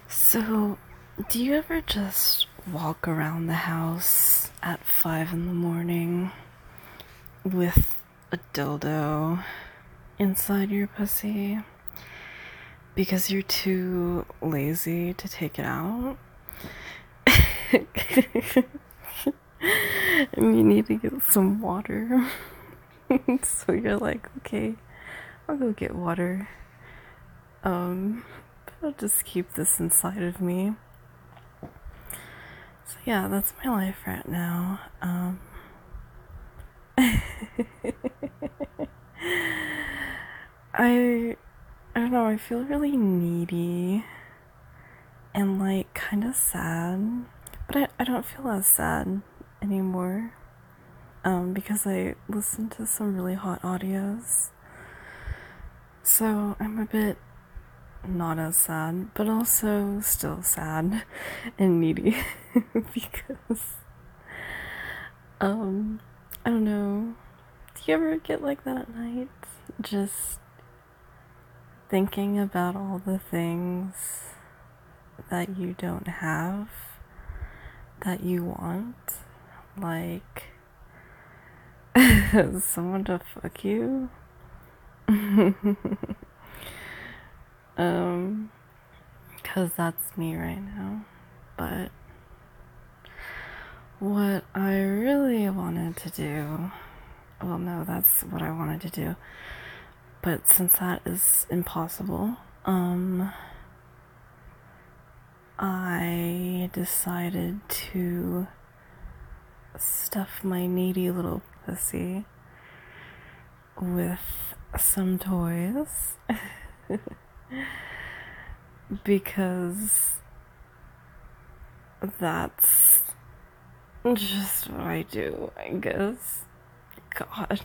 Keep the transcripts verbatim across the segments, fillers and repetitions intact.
So, do you ever just walk around the house at five in the morning with a dildo inside your pussy because you're too lazy to take it out? And you need to get some water. So you're like, okay, I'll go get water. Um, but I'll just keep this inside of me. So yeah, that's my life right now. Um, I, I don't know, I feel really needy and like kind of sad, but I, I don't feel as sad anymore um, because I listened to some really hot audios. So I'm a bit not as sad, but also still sad and needy because, um, I don't know. Do you ever get like that at night? Just thinking about all the things that you don't have that you want, like someone to fuck you. um, cause that's me right now. But what I really wanted to do, well, no, that's what I wanted to do. But since that is impossible, um, I decided to stuff my needy little pussy with some toys because that's just what I do, I guess. God.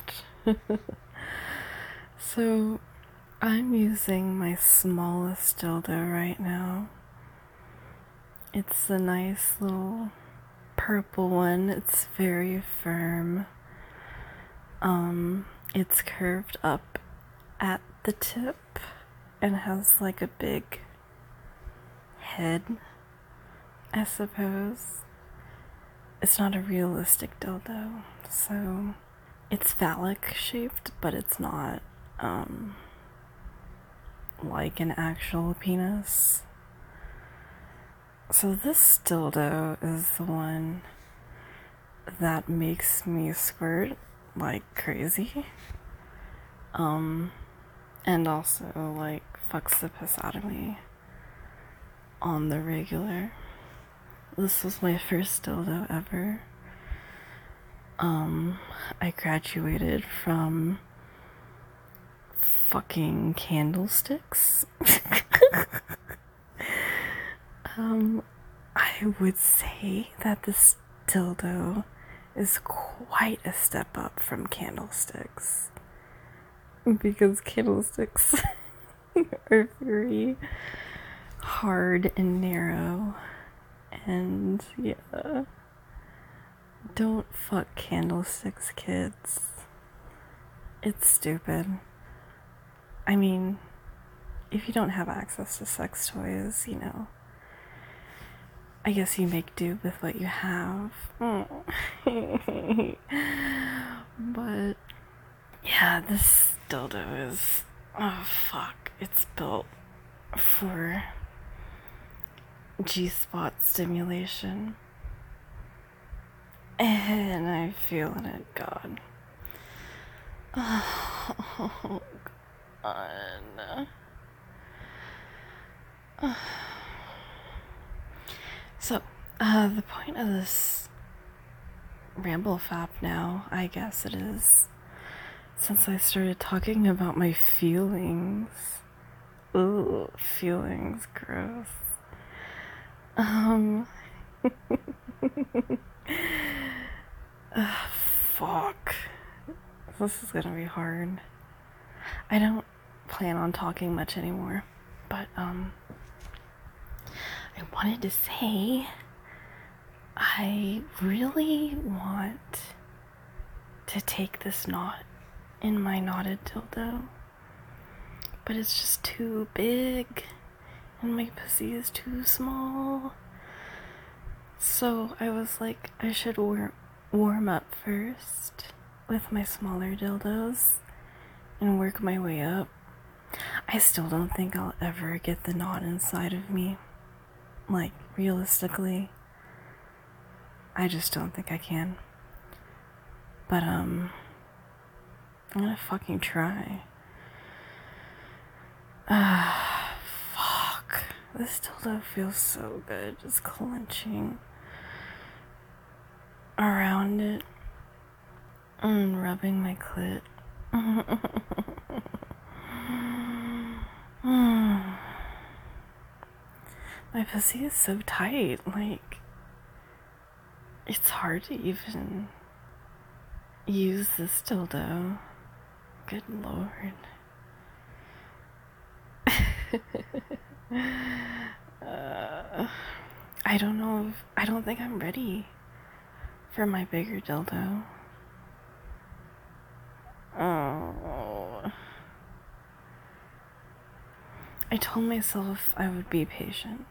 So I'm using my smallest dildo right now. It's a nice little purple one. It's very firm. Um, it's curved up at the tip and has like a big head, I suppose. It's not a realistic dildo, so it's phallic shaped, but it's not um like an actual penis. So this dildo is the one that makes me squirt like crazy. Um, and also like fucks the piss out of me on the regular. This was my first dildo ever. Um, I graduated from fucking candlesticks. um, I would say that this dildo is quite a step up from candlesticks. Because candlesticks are very hard and narrow. And yeah. Don't fuck candlesticks, kids. It's stupid. I mean, if you don't have access to sex toys, you know, I guess you make do with what you have. But yeah, this dildo is, oh fuck, it's built for G-spot stimulation. And I'm feeling it, God. Oh, God. So, uh, the point of this ramble fap now, I guess it is, since I started talking about my feelings. Ooh, feelings, gross. Um, uh, fuck. This is gonna be hard. I don't plan on talking much anymore, but, um, I wanted to say I really want to take this knot in my knotted dildo, but it's just too big and my pussy is too small. So I was like, I should war- warm up first with my smaller dildos and work my way up. I still don't think I'll ever get the knot inside of me. Like, realistically, I just don't think I can. But, um, I'm gonna fucking try. Ah, fuck. This dildo feels so good, just clenching around it and rubbing my clit. My pussy is so tight, like, it's hard to even use this dildo. Good lord. uh, I don't know if, I don't think I'm ready for my bigger dildo. Oh. I told myself I would be patient.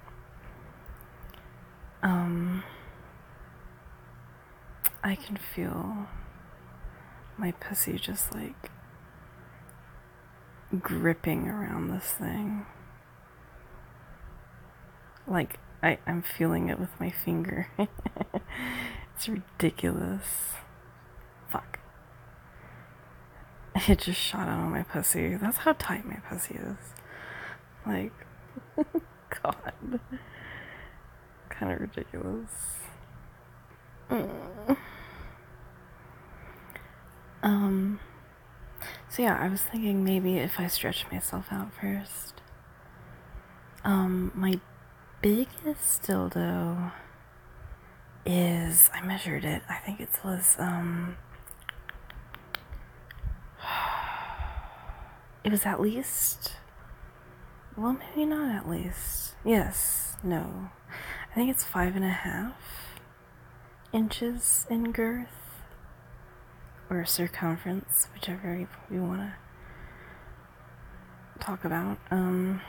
Um, I can feel my pussy just like gripping around this thing. Like, I, I'm feeling it with my finger. It's ridiculous. Fuck. It just shot out on my pussy. That's how tight my pussy is. Like, God. Kind of ridiculous. Mm. Um, so yeah, I was thinking maybe if I stretch myself out first. Um, my biggest dildo is, I measured it, I think it was, um, it was at least, well, maybe not at least, yes, no, I think it's five and a half inches in girth, or circumference, whichever you, you want to talk about. Um,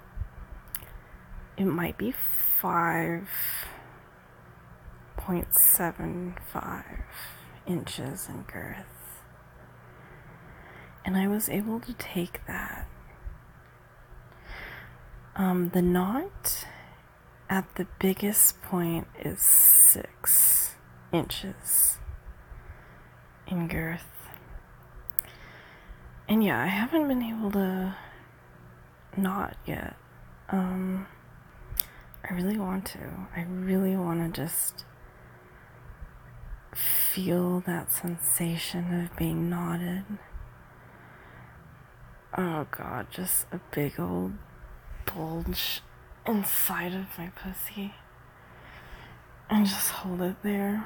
it might be five point seven five inches in girth, and I was able to take that. Um, the knot at the biggest point is six inches in girth. And yeah, I haven't been able to knot yet. Um, I really want to. I really want to just feel that sensation of being knotted. Oh God, just a big old bulge inside of my pussy. And just hold it there.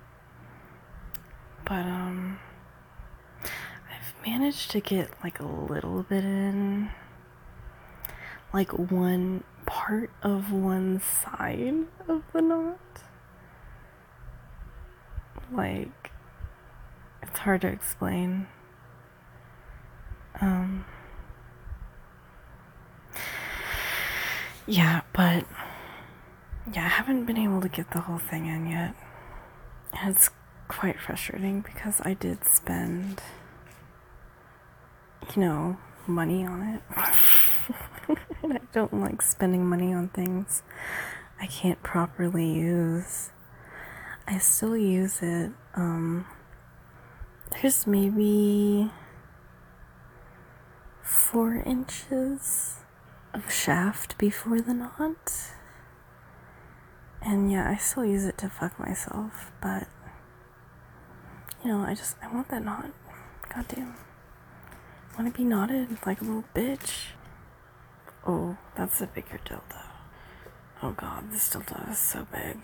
But, um, I've managed to get like a little bit in. Like one part of one side of the knot. Like, it's hard to explain. Um, yeah, but, yeah, I haven't been able to get the whole thing in yet. And it's quite frustrating because I did spend, you know, money on it. And I don't like spending money on things I can't properly use. I still use it. Um, there's maybe four inches of shaft before the knot. And yeah, I still use it to fuck myself, but you know, I just, I want that knot. Goddamn. I want to be knotted like a little bitch. Oh, that's a bigger dildo. Oh God, this dildo is so big.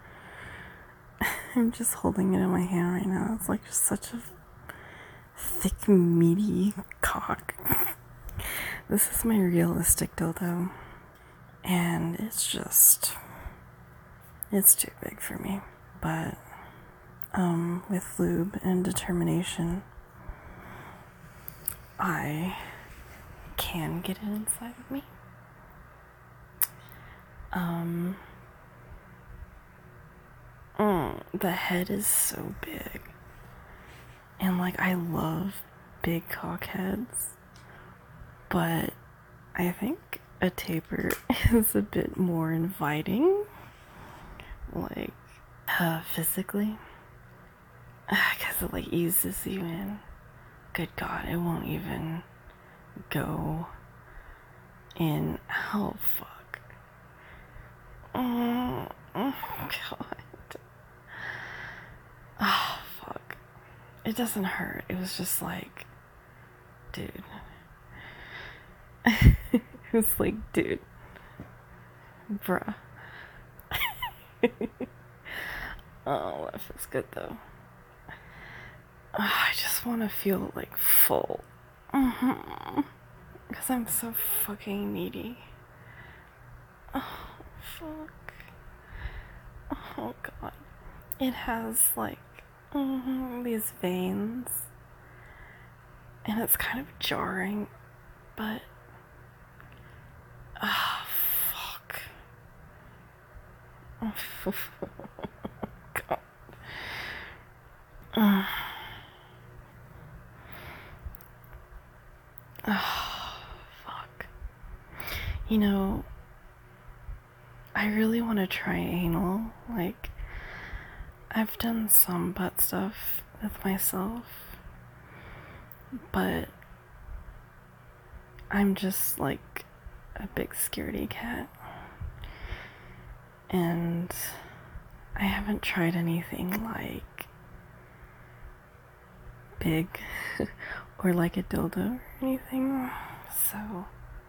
I'm just holding it in my hand right now. It's like just such a thick, meaty cock. This is my realistic dildo. And it's just, it's too big for me. But, um, with lube and determination, I can get it inside of me. Um, mm, the head is so big. And like, I love big cock heads. But I think a taper is a bit more inviting. Like, uh, physically. Because it like eases you in. Good God, it won't even go in. Oh, fuck. Oh, oh God. Oh, fuck. It doesn't hurt. It was just like, dude. It was like, dude. Bruh. Oh, that feels good though. Oh, I just want to feel like full. Mm-hmm. Because I'm so fucking needy. Oh, fuck. Oh, God. It has like mm-hmm, these veins. And it's kind of jarring, but. Ah, oh, fuck. Oh, God. Uh. Oh, fuck. You know, I really want to try anal. Like, I've done some butt stuff with myself, but I'm just like a big scaredy cat. And I haven't tried anything like big or like a dildo or anything. So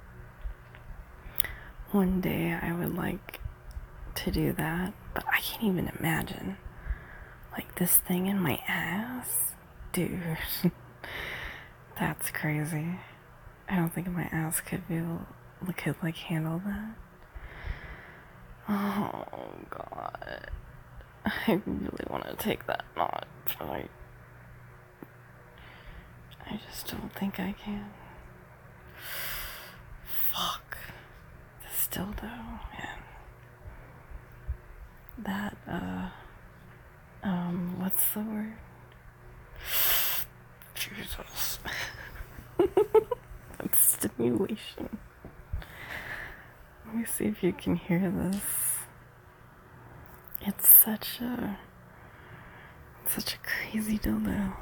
one day I would like to do that, but I can't even imagine like this thing in my ass. Dude, that's crazy. I don't think my ass could be able, could like handle that. Oh God, I really want to take that notch, but I, I just don't think I can. Fuck, this dildo, man. That, uh, um, what's the word? Jesus. That's stimulation. Let me see if you can hear this. It's such a, such a crazy dildo.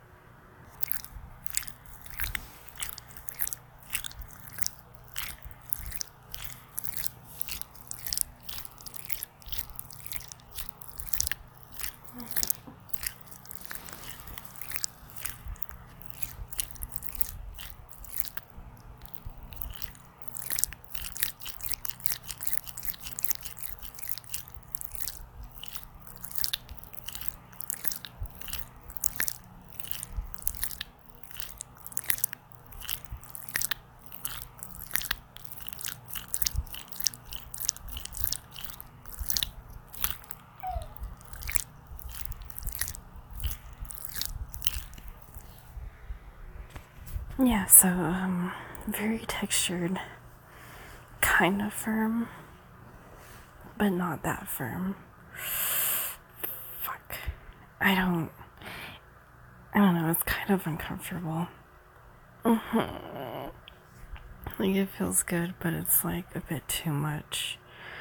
Yeah, so, um, very textured, kind of firm, but not that firm. Fuck. I don't, I don't know, it's kind of uncomfortable. Mm-hmm. Like, it feels good, but it's like a bit too much.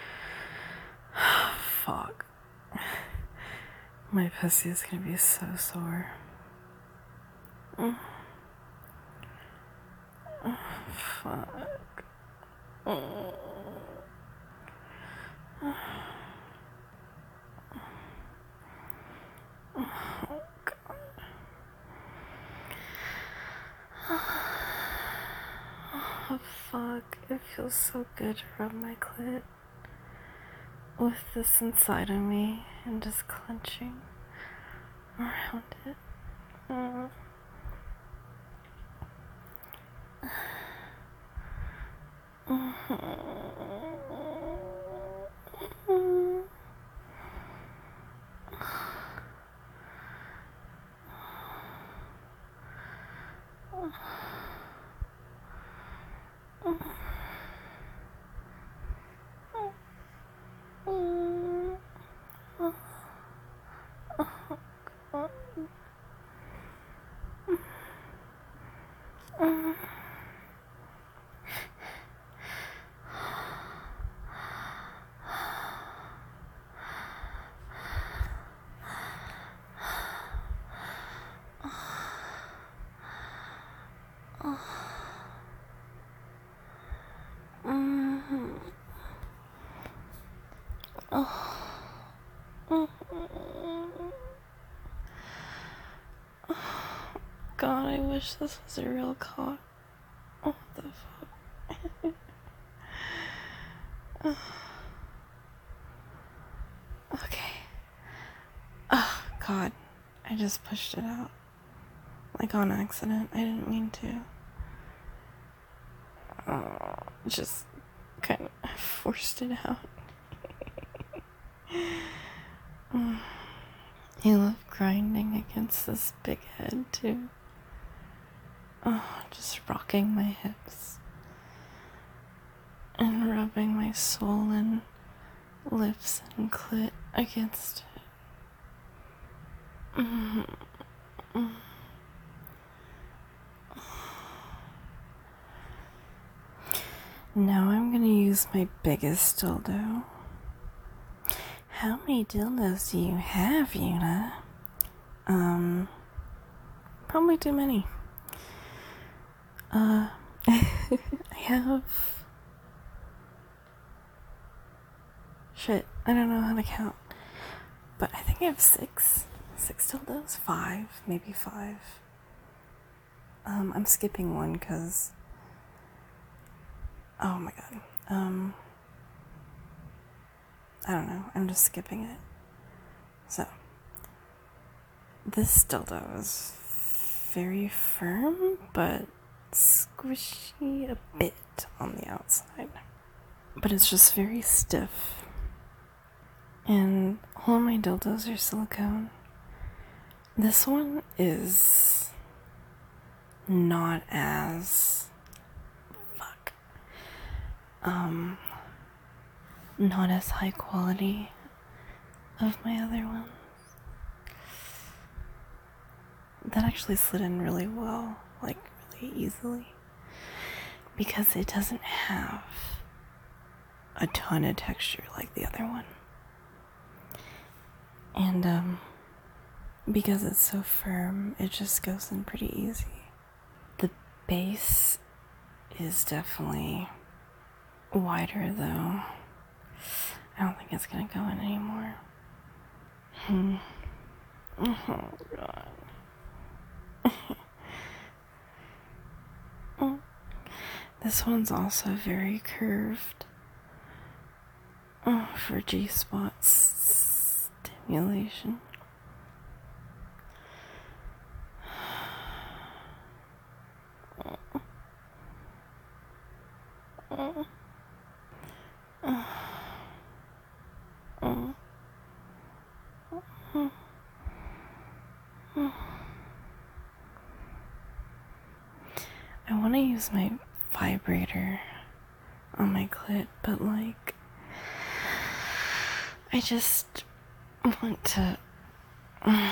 Fuck. My pussy is gonna be so sore. Mm. Oh, fuck. Oh. Oh, God. Oh, fuck. It feels so good to rub my clit with this inside of me and just clenching around it. Mm. Oh. God, I wish this was a real cock. What the fuck? Okay. Oh, God. I just pushed it out. Like on accident. I didn't mean to. Oh, just kind of forced it out. You love grinding against this big head, too. Oh, just rocking my hips. And rubbing my swollen lips and clit against it. Mm-hmm. Now I'm gonna use my biggest dildo. How many dildos do you have, Yuna? Um, probably too many. Uh, I have... Shit, I don't know how to count. But I think I have six. Six dildos? Five, maybe five. Um, I'm skipping one because... Oh my god. Um, I don't know. I'm just skipping it. So, this dildo is very firm, but squishy a bit on the outside. But it's just very stiff. And all my dildos are silicone. This one is not as... Fuck. Um... Not as high quality of my other ones. That actually slid in really well, like really easily, because it doesn't have a ton of texture like the other one. And um, because it's so firm, it just goes in pretty easy. The base is definitely wider though. I don't think it's gonna go in anymore. Hmm. Oh god. This one's also very curved. Oh, for G-spot stimulation. Oh. Oh. Oh. Oh. Oh. I want to use my vibrator on my clit, but like, I just want to uh,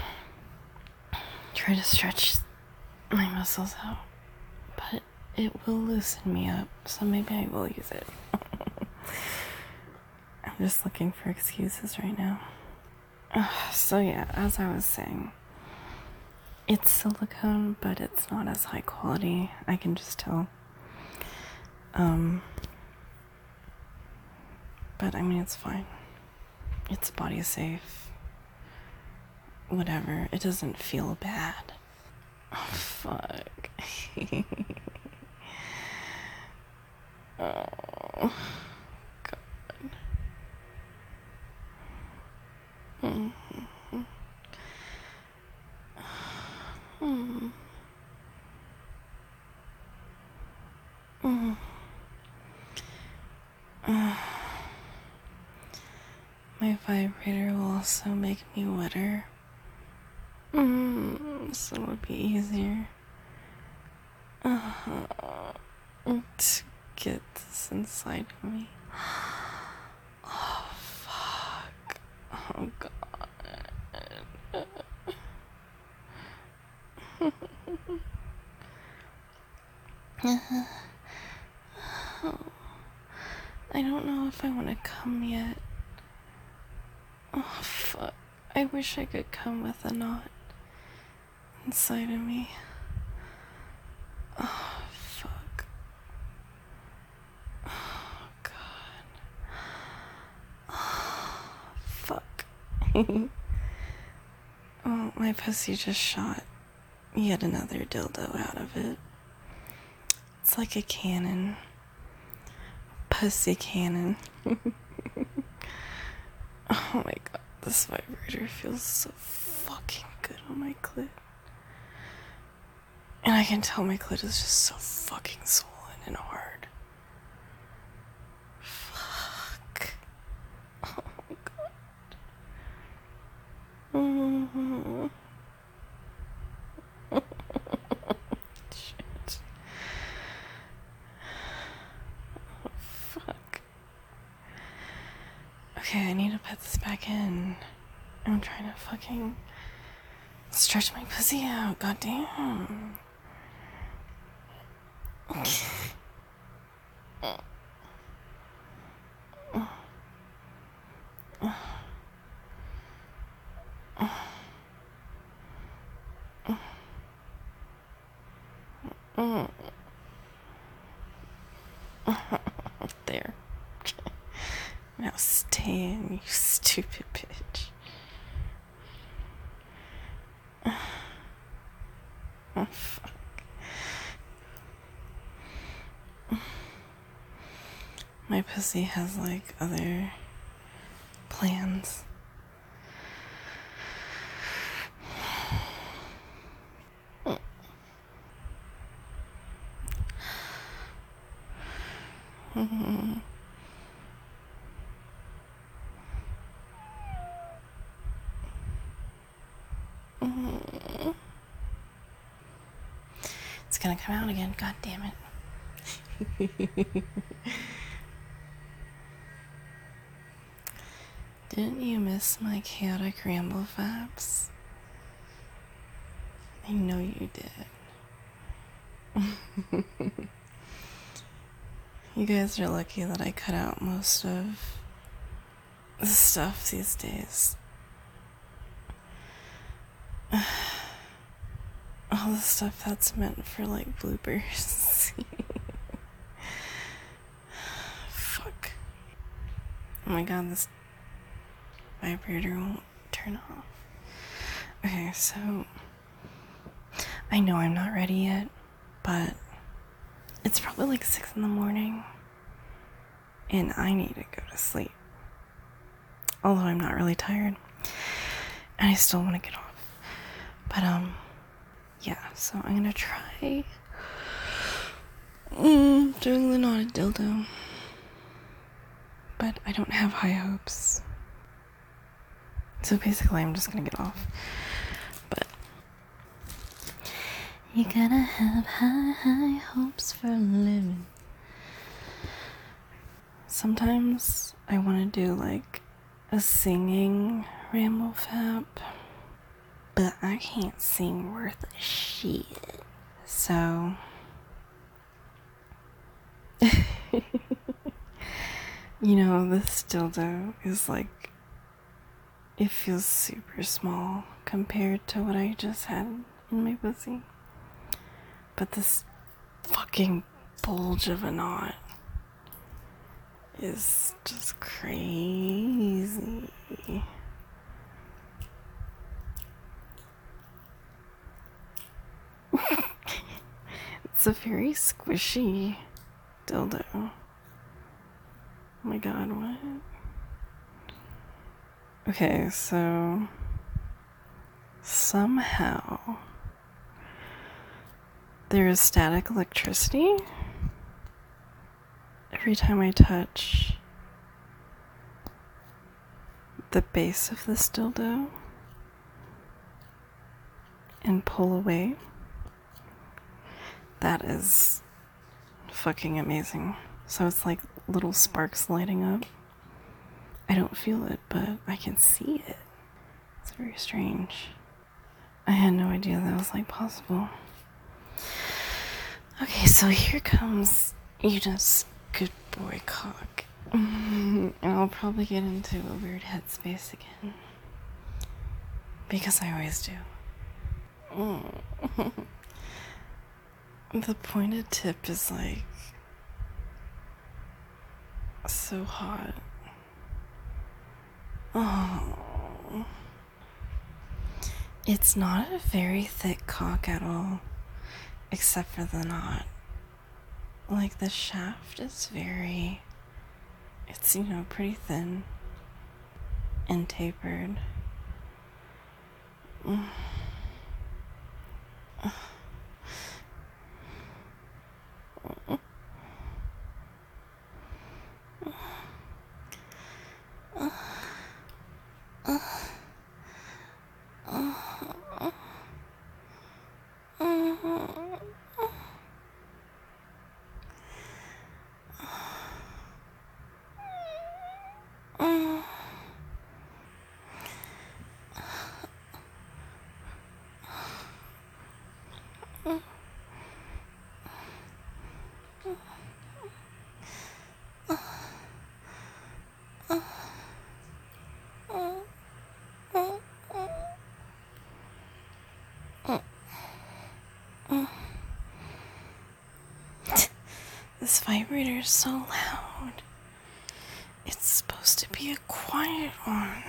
try to stretch my muscles out, but it will loosen me up, so maybe I will use it. I'm just looking for excuses right now. Uh, so yeah, as I was saying, it's silicone, but it's not as high quality. I can just tell. Um, but I mean, it's fine. It's body safe. Whatever. It doesn't feel bad. Oh, fuck. Oh, God. Mm-hmm. Mm. Mm. Uh, my vibrator will also make me wetter. Mm, so it would be easier uh, to get this inside of me. Oh, fuck. Oh, God. Oh, I don't know if I want to come yet. Oh, fuck. I wish I could come with a knot inside of me. Oh, fuck. Oh, God. Oh, my pussy just shot yet another dildo out of it. It's like a cannon. Pussy cannon. Oh my god, this vibrator feels so fucking good on my clit. And I can tell my clit is just so fucking swollen and hard. Fuck. Oh my god. Mm-hmm. Shit. Oh, fuck. Okay, I need to put this back in. I'm trying to fucking stretch my pussy out. Goddamn. There. Now stand, you stupid bitch. Oh, fuck. My pussy has like other plans. Mm-hmm. Mm-hmm. It's gonna come out again, god damn it. Didn't you miss my chaotic ramble vibes? I know you did. You guys are lucky that I cut out most of the stuff these days. All the stuff that's meant for like bloopers. Fuck. Oh my god, this vibrator won't turn off. Okay, so I know I'm not ready yet, but it's probably like six in the morning and I need to go to sleep. Although I'm not really tired and I still want to get off. But um yeah, so I'm gonna try mm, doing the knotted dildo. But I don't have high hopes. So basically I'm just gonna get off. But you gotta have high, high hopes for a living. Sometimes I want to do like a singing ramble fap, but I can't sing worth a shit. So you know, this dildo is like, it feels super small compared to what I just had in my pussy. But this fucking bulge of a knot is just crazy. It's a very squishy dildo. Oh my god, what? Okay, so somehow there is static electricity every time I touch the base of this dildo and pull away. That is fucking amazing. So it's like little sparks lighting up. I don't feel it, but I can see it. It's very strange. I had no idea that was like possible. Okay, so here comes Eunice, good boy cock. And I'll probably get into a weird headspace again. Because I always do. The pointed tip is like so hot. Oh, It's not a very thick cock at all, except for the knot. Like, the shaft is very, it's, you know, pretty thin and tapered. Mm. This vibrator is so loud. It's supposed to be a quiet one.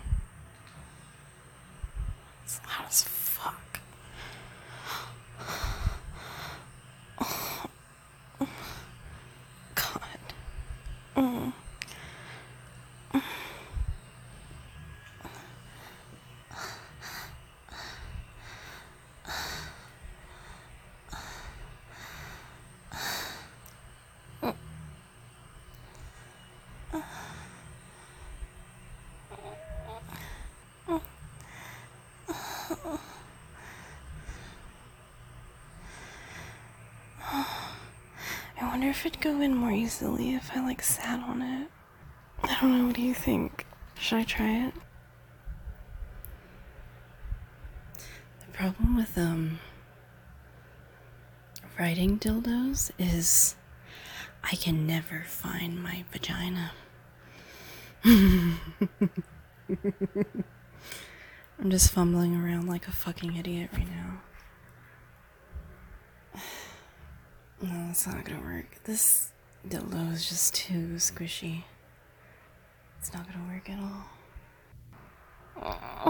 It's loud as fuck. God. Mm. I wonder if it'd go in more easily if I like sat on it. I don't know, what do you think? Should I try it? The problem with um riding dildos is I can never find my vagina. I'm just fumbling around like a fucking idiot right now. No, it's not gonna work. This dildo is just too squishy. It's not gonna work at all. Oh.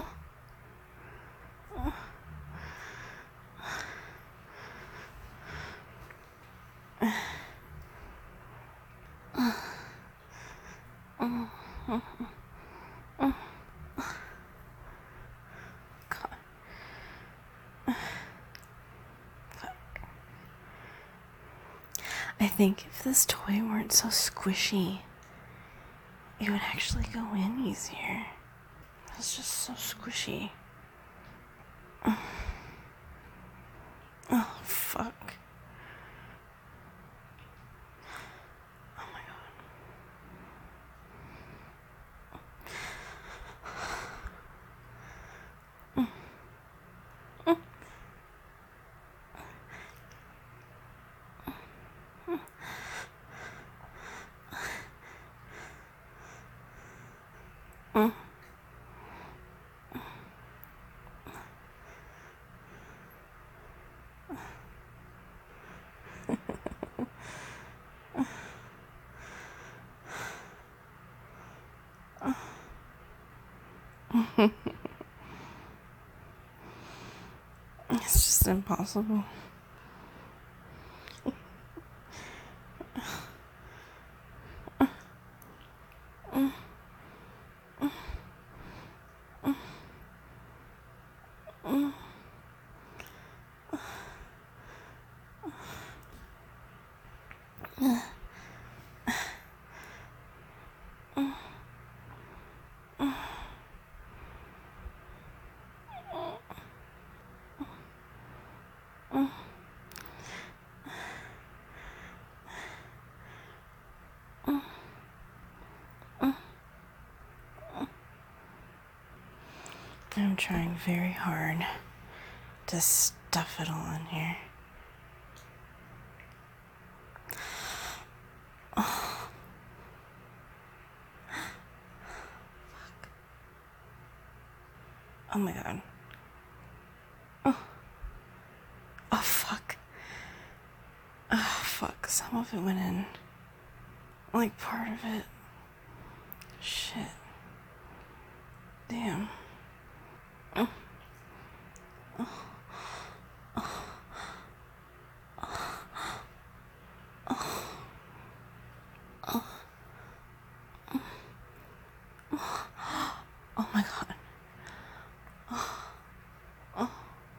I think if this toy weren't so squishy, it would actually go in easier. It's just so squishy. Oh, fuck. Oh my god. Mm. Mm. It's just impossible. I'm trying very hard to stuff it all in here. Oh. Fuck. Oh my god. Oh. Oh fuck. Oh fuck. Some of it went in. Like part of it. Shit. Damn. Oh my god. Oh.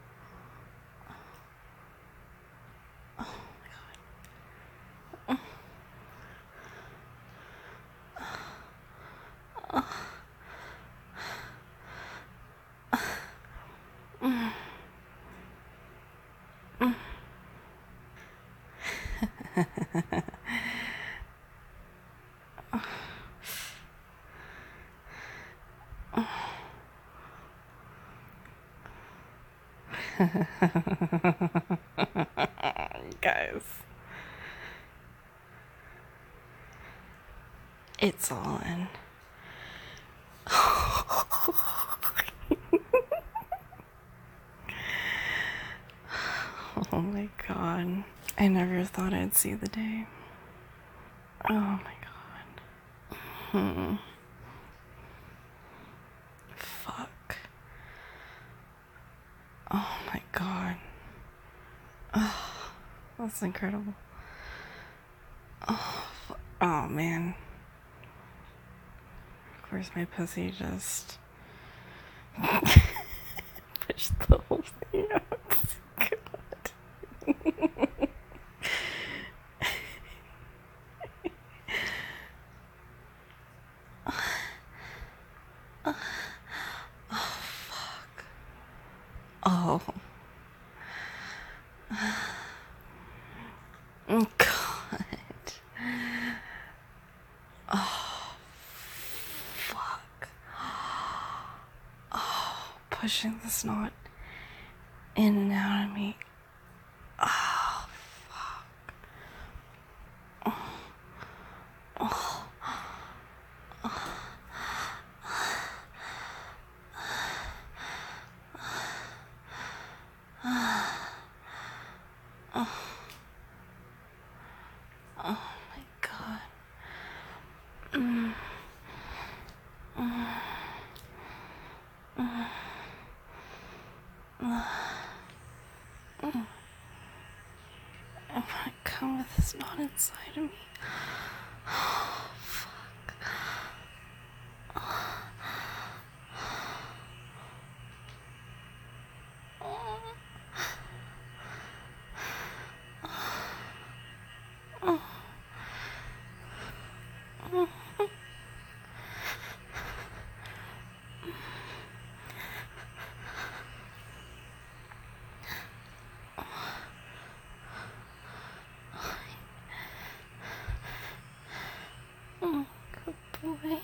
Guys, it's all in. Oh my god. I never thought I'd see the day. Oh my god. Hmm. Fuck. Oh my god. Oh, that's incredible. Oh, oh man. Of course, my pussy just pushed the whole thing out. Oh. Oh, God. Oh, fuck. Oh, pushing the snot in and out of me. Oh, fuck. Oh. Oh. Oh my god. Mm. Mm. Mm. Mm. Mm. I want to come with this knot inside of me. Oh, fuck. Oh. Oh. Oh. Oh. Oh, good boy.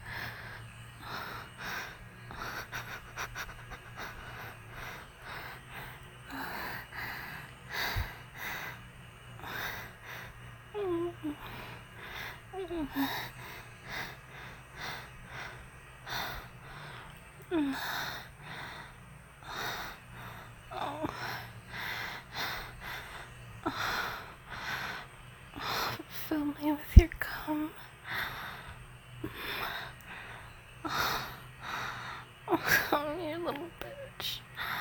Fill me with your cum. Oh, come, you little bitch.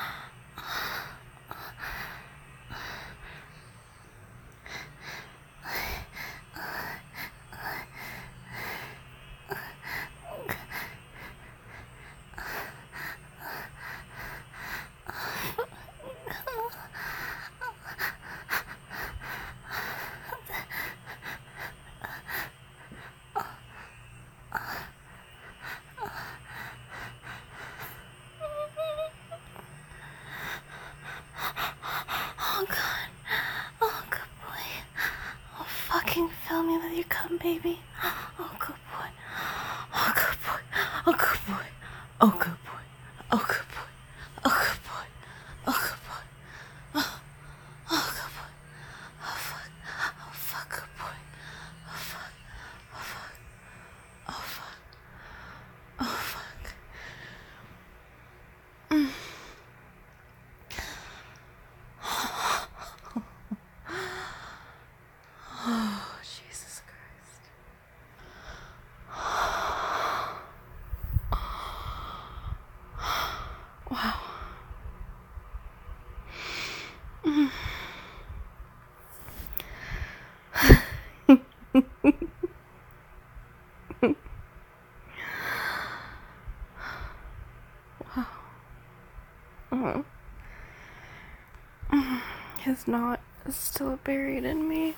Oh god. Oh good boy. Oh fucking fill me with your cum, baby. Oh good boy. Oh good boy. Oh good boy. Oh good boy. Oh good boy. Oh good boy. Oh good boy. Oh, oh good boy. Oh fuck. Oh fuck good boy. Oh fuck. Oh fuck. Oh fuck. Oh fuck. Mm. Oh, Jesus Christ. His knot is still buried in me.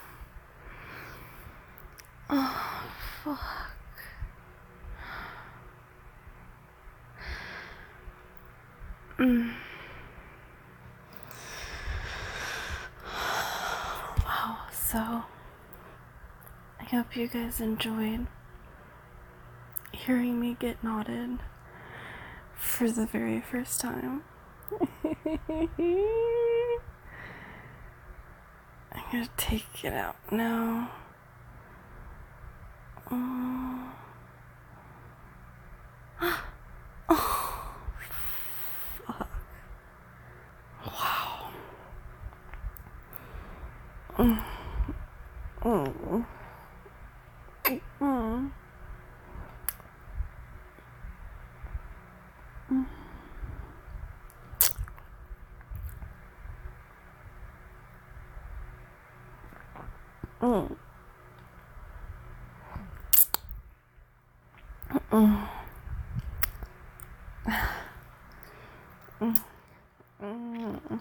Oh, fuck. Mm. Wow, so I hope you guys enjoyed hearing me get knotted for the very first time. I'm gonna take it out now. Oh. Oh, fuck. Wow. Mm. Mm. Mm. Mm. Mm. Mm. Mm. Mm.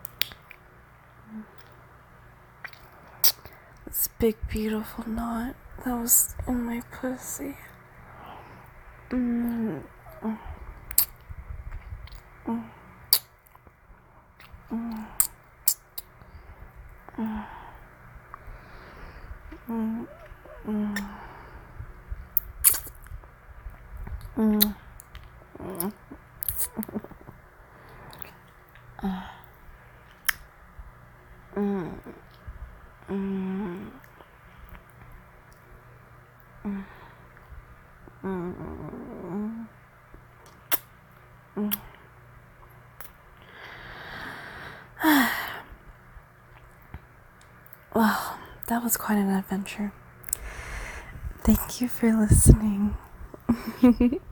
This big beautiful knot that was in my pussy. Mm. Mm. Mm. Mm. Mm. Mm. Mm. Mm. Mm. Uh. Mm. Mm. Mm. Mm. Mm. Well, that was quite an adventure. Thank you for listening.